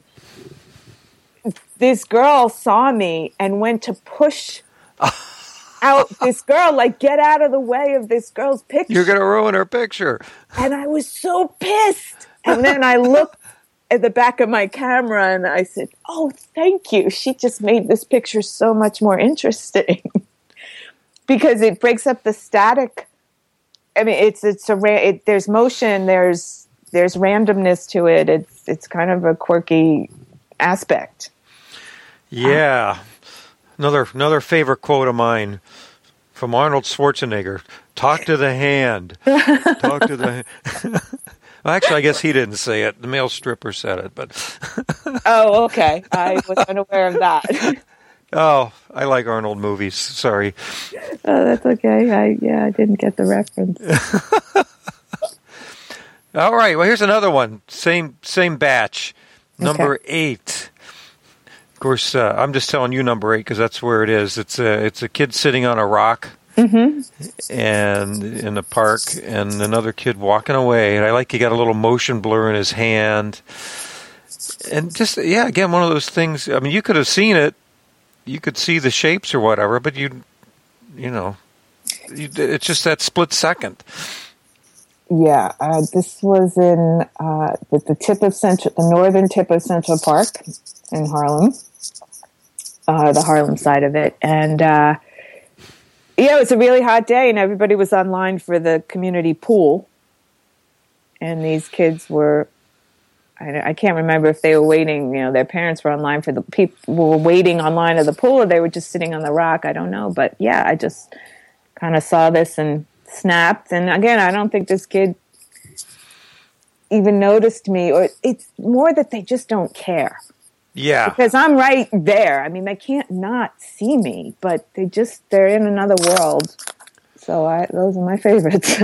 this girl saw me and went to push out this girl, like, get out of the way of this girl's picture. You're going to ruin her picture. And I was so pissed. And then I looked at the back of my camera and I said, oh, thank you. She just made this picture so much more interesting. Because it breaks up the static. I mean, it's, it's a, it, there's motion, there's, there's randomness to it. It's, it's kind of a quirky aspect. Yeah. Another another favorite quote of mine from Arnold Schwarzenegger. Talk to the hand. Talk to the hand. Well, actually, I guess he didn't say it. The male stripper said it, but oh, okay. I was unaware of that. Oh, I like Arnold movies. Sorry. Oh, that's okay. I yeah, I didn't get the reference. All right. Well, here's another one. Same same batch. Number Okay. eight. Of course, uh, I'm just telling you number eight because that's where it is. It's a it's a kid sitting on a rock, Mm-hmm. and in the park, and another kid walking away. And I like he got a little motion blur in his hand, and just yeah, again, one of those things. I mean, you could have seen it, you could see the shapes or whatever, but you, you know, you, it's just that split second. Yeah, uh, this was in uh, the, the tip of Central, the northern tip of Central Park in Harlem, uh, the Harlem side of it, and uh, yeah, it was a really hot day, and everybody was online for the community pool, and these kids were. I, I can't remember if they were waiting. You know, their parents were online for the people were waiting online at the pool, or they were just sitting on the rock. I don't know, but yeah, I just kind of saw this and snapped. And again, I don't think this kid even noticed me, or it's more that they just don't care. Yeah. Because I'm right there. I mean, they can't not see me, but they just, they're in another world. So I, those are my favorites.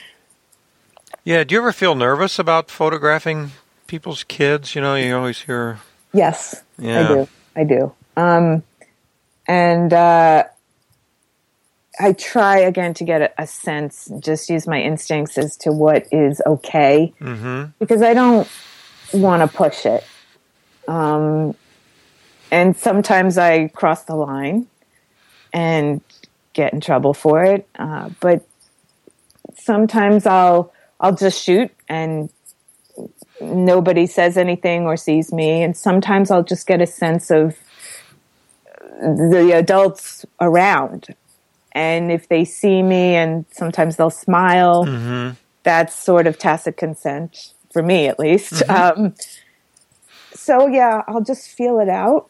Yeah. Do you ever feel nervous about photographing people's kids? You know, you always hear. Yes, Yeah. I do. I do. Um, and, uh, I try again to get a, a sense, just use my instincts as to what is okay, Mm-hmm. because I don't want to push it. Um, and sometimes I cross the line and get in trouble for it. Uh, but sometimes I'll I'll just shoot and nobody says anything or sees me. And sometimes I'll just get a sense of the adults around. And if they see me, and sometimes they'll smile, Mm-hmm. that's sort of tacit consent, for me at least. Mm-hmm. Um, so, yeah, I'll just feel it out.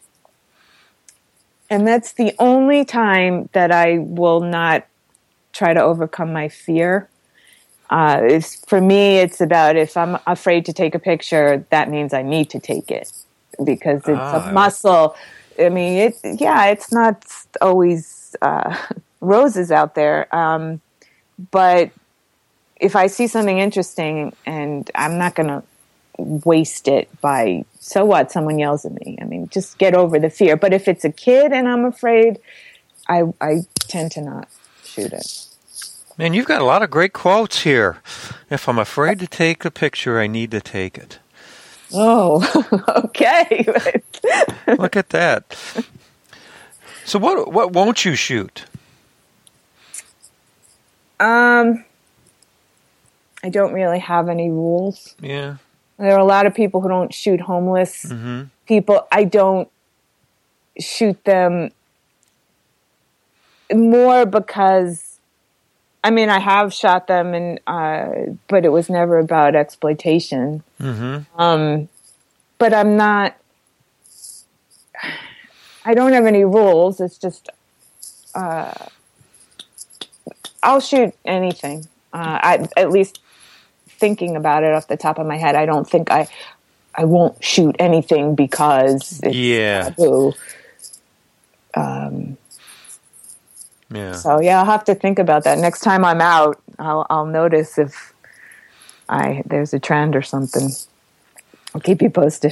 And that's the only time that I will not try to overcome my fear. Uh, it's, for me, it's about if I'm afraid to take a picture, that means I need to take it because it's Ah. a muscle. I mean, it, yeah, it's not always uh, roses out there. Um, but if I see something interesting, and I'm not going to waste it by, so what, someone yells at me. I mean, just get over the fear. But if it's a kid and I'm afraid, I, I tend to not shoot it. Man, you've got a lot of great quotes here. If I'm afraid to take a picture, I need to take it. Oh, okay. Look at that. So what what won't you shoot? Um, I don't really have any rules. Yeah. There are a lot of people who don't shoot homeless Mm-hmm. people. I don't shoot them more because, I mean, I have shot them, and uh, but it was never about exploitation. Mm-hmm. Um, but I'm not. I don't have any rules. It's just uh, I'll shoot anything. Uh, I, at least thinking about it off the top of my head, I don't think I I won't shoot anything because it's Yeah. taboo. Um, Yeah. so yeah, I'll have to think about that next time I'm out. I'll I'll notice if I there's a trend or something. I'll keep you posted.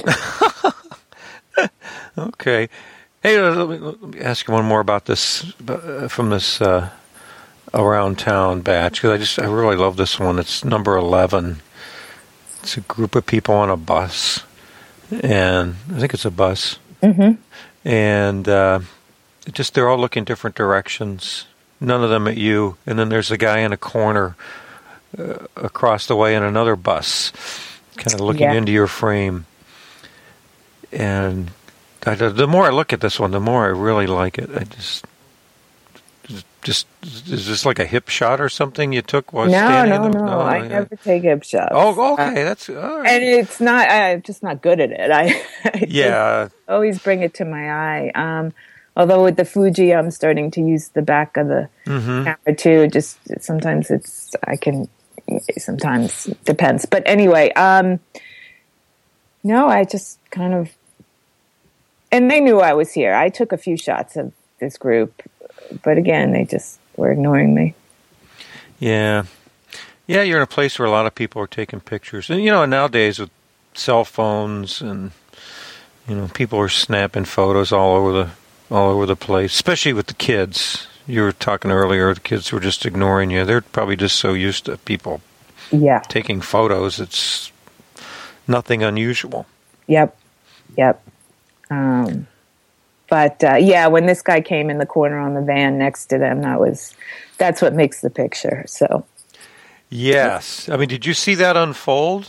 Okay. Hey, let me, let me ask you one more about this uh, from this uh, around town batch, because I just I really love this one. It's number eleven. It's a group of people on a bus, and I think it's a bus, Mm-hmm. and uh, it just they're all looking different directions. None of them at you, and then there's a guy in a corner uh, across the way in another bus, kind of looking Yeah. into your frame, and. I, the more I look at this one, the more I really like it. I just, just is this like a hip shot or something you took while No, standing? no, in the, no. I yeah. never take hip shots. Oh, okay, Uh, that's all right. and it's not. I'm just not good at it. I, I just Yeah, always bring it to my eye. Um, although with the Fuji, I'm starting to use the back of the mm-hmm. camera too. Just sometimes it's I can. Sometimes it depends. But anyway, um, no, I just kind of. And they knew I was here. I took a few shots of this group, but again, they just were ignoring me. Yeah, Yeah, you're in a place where a lot of people are taking pictures. And, you know, nowadays with cell phones and, you know, people are snapping photos all over the all over the place, especially with the kids. You were talking earlier, the kids were just ignoring you. They're probably just so used to people yeah. taking photos. It's nothing unusual. Yep. Yep. Um, but, uh, yeah, when this guy came in the corner on the van next to them, that was, that's what makes the picture. So. Yes. I mean, did you see that unfold?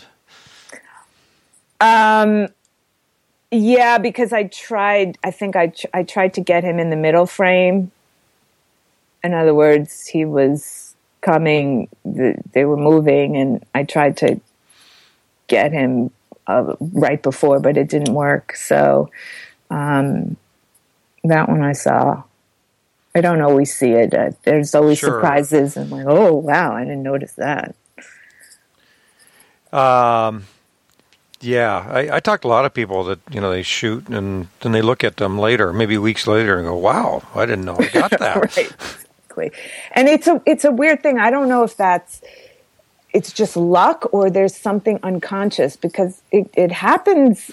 Um, yeah, because I tried, I think I, I tried to get him in the middle frame. In other words, he was coming, they were moving, and I tried to get him uh, right before, but it didn't work. So um, that one I saw. I don't always see it. Uh, there's always sure. surprises, and like, oh, wow, I didn't notice that. Um, yeah, I, I talked to a lot of people that, you know, they shoot and then they look at them later, maybe weeks later, and go, wow, I didn't know I got that. Right. And it's a it's a weird thing. I don't know if that's it's just luck or there's something unconscious, because it, it happens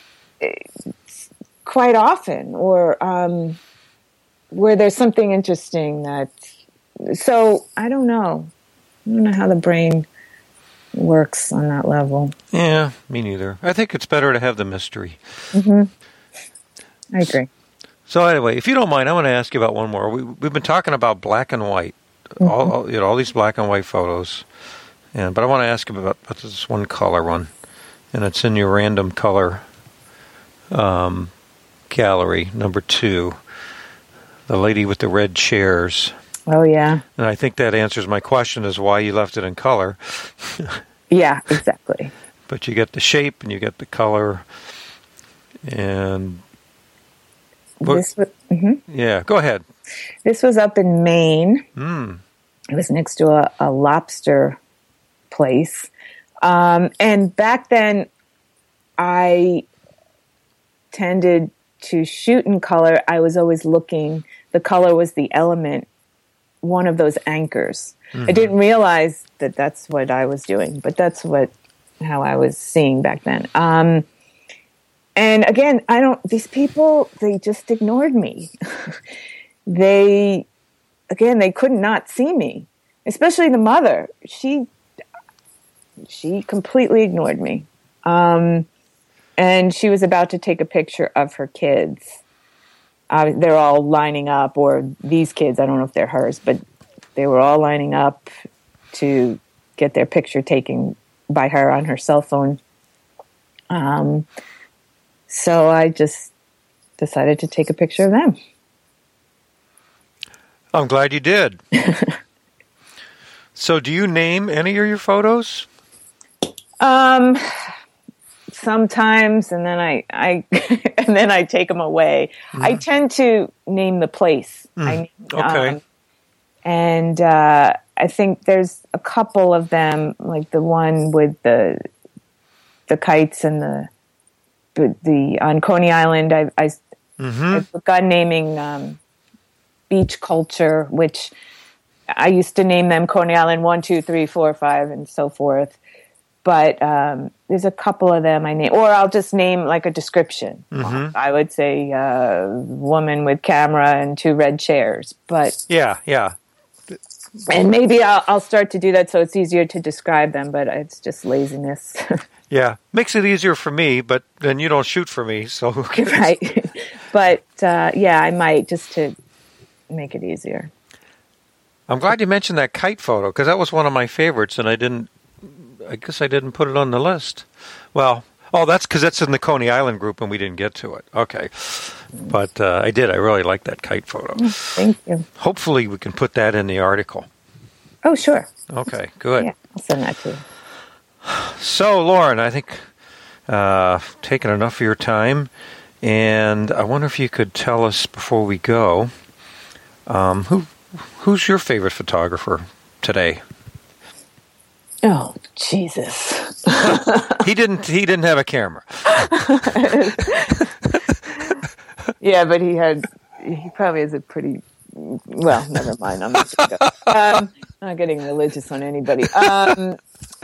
quite often, or um, where there's something interesting that. So I don't know. I don't know how the brain works on that level. Yeah, me neither. I think it's better to have the mystery. Mm-hmm. I agree. So anyway, if you don't mind, I want to ask you about one more. We, we've been talking about black and white, mm-hmm. all, all you know, all these black and white photos, and but I want to ask you about, about this one color one, and it's in your random color um, gallery, number two, the lady with the red chairs. Oh yeah, and I think that answers my question: is why you left it in color. Yeah, exactly. But you get the shape and you get the color, and. This was, mm-hmm. Yeah, go ahead. This was up in Maine. Mm. It was next to a, a lobster place. Um, and back then, I tended to shoot in color. I was always looking. The color was the element, one of those anchors. Mm-hmm. I didn't realize that that's what I was doing, but that's what how I was seeing back then. Um And again, I don't, these people, they just ignored me. They, again, they could not see me, especially the mother. She, she completely ignored me. Um, and she was about to take a picture of her kids. Uh, they're all lining up, or these kids, I don't know if they're hers, but they were all lining up to get their picture taken by her on her cell phone. Um, So I just decided to take a picture of them. I'm glad you did. So do you name any of your photos? Um, sometimes, and then I, I and then I take them away. Mm. I tend to name the place. Mm. I, okay. Um, and uh, I think there's a couple of them, like the one with the the kites and the the, the on Coney Island. I, I mm-hmm. I've begun naming um, beach culture, which I used to name them Coney Island one, two, three, four, five, and so forth. But um, there's a couple of them I name, or I'll just name like a description. Mm-hmm. I would say uh, woman with camera and two red chairs. But yeah, yeah. And maybe I'll, I'll start to do that so it's easier to describe them, but it's just laziness. Yeah, makes it easier for me, but then you don't shoot for me, so who cares? Right. But uh, yeah, I might, just to make it easier. I'm glad you mentioned that kite photo, because that was one of my favorites, and I didn't. I guess I didn't put it on the list. Well, oh, that's because that's in the Coney Island group, and we didn't get to it. Okay, but uh, I did. I really like that kite photo. Thank you. Hopefully, we can put that in the article. Oh, sure. Okay, good. Yeah, I'll send that to you. So, Lauren, I think uh, taken enough of your time, and I wonder if you could tell us before we go, um, who who's your favorite photographer today? Oh, Jesus. he didn't he didn't have a camera. Yeah, but he had he probably has a pretty well, never mind. I'm not gonna go. Um, Not getting religious on anybody. Um,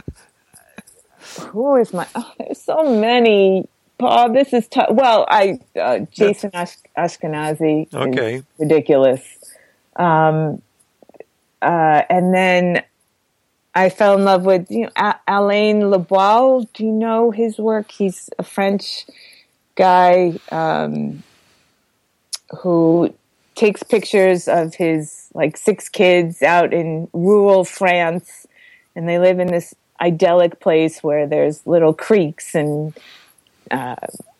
who is my? Oh, there's so many. Paul, this is tough. Well, I uh, Jason Ash- Ashkenazi. Okay. Is ridiculous. Um, uh, and then I fell in love with you know, A- Alain Lebois. Do you know his work? He's a French guy um, who takes pictures of his like six kids out in rural France, and they live in this idyllic place where there's little creeks and uh,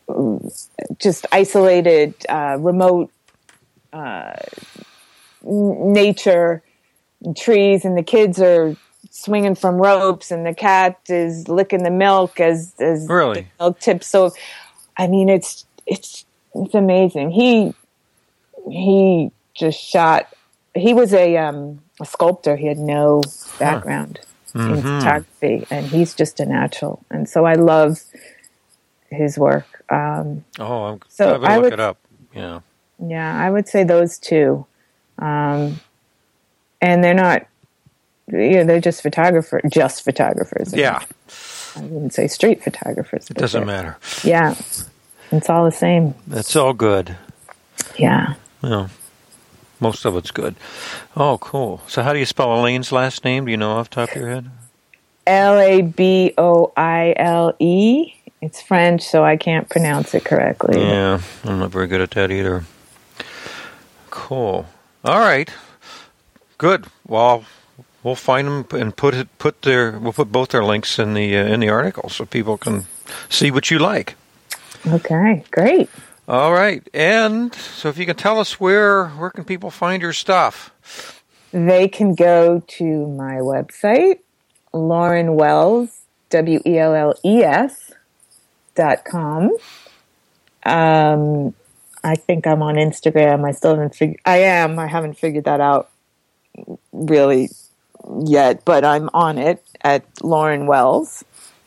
just isolated, uh, remote uh, nature, and trees, and the kids are swinging from ropes, and the cat is licking the milk as as really? the milk tips. So, I mean, it's it's it's amazing. He he just shot. He was a um, a sculptor. He had no background huh. mm-hmm. in photography, and he's just a natural. And so I love his work. Um, oh, I'm so I'm gonna I look would, it up. Yeah, yeah, I would say those two. Um, and they're not. You know, they're just photographers, just photographers. Yeah. I wouldn't say street photographers. It doesn't matter. Yeah. It's all the same. It's all good. Yeah. Yeah. Most of it's good. Oh, cool. So how do you spell Elaine's last name? Do you know off the top of your head? L A B O I L E. It's French, so I can't pronounce it correctly. Yeah. I'm not very good at that either. Cool. All right. Good. Well, we'll find them and put it, put their, we'll put both their links in the uh, in the article so people can see what you like. Okay, great. All right, and so if you can tell us where where can people find your stuff? They can go to my website, Lauren Wells, W E L L E S dot com. Um, I think I'm on Instagram. I still haven't figured. I am. I haven't figured that out really yet, but I'm on it at Lauren Wells.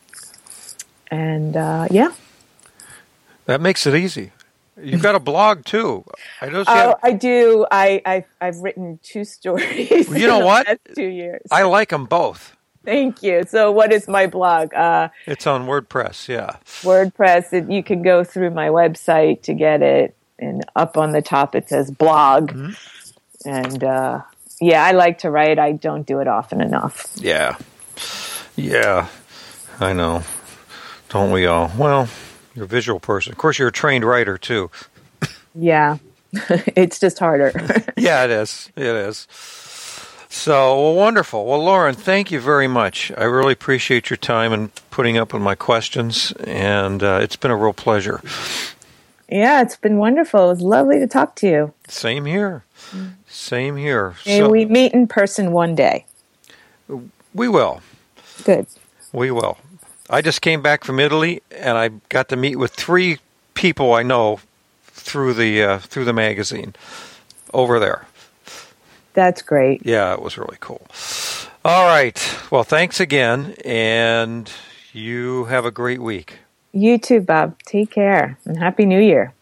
And uh, yeah, that makes it easy. You've got a blog too. I know. Oh, have... I do. I I've, I've written two stories. Well, you know in the what? last two years. I like them both. Thank you. So, what is my blog? Uh, it's on WordPress. Yeah, WordPress. It, you can go through my website to get it, and up on the top it says blog. Mm-hmm. And uh, yeah, I like to write. I don't do it often enough. Yeah, yeah, I know. Don't we all? Well. You're a visual person. Of course, you're a trained writer, too. Yeah. It's just harder. Yeah, it is. It is. So, well, wonderful. Well, Lauren, thank you very much. I really appreciate your time and putting up with my questions, and uh, it's been a real pleasure. Yeah, it's been wonderful. It was lovely to talk to you. Same here. Same here. May so, we meet in person one day. We will. Good. We will. I just came back from Italy, and I got to meet with three people I know through the uh, through the magazine over there. That's great. Yeah, it was really cool. All right. Well, thanks again, and you have a great week. You too, Bob. Take care, and Happy New Year.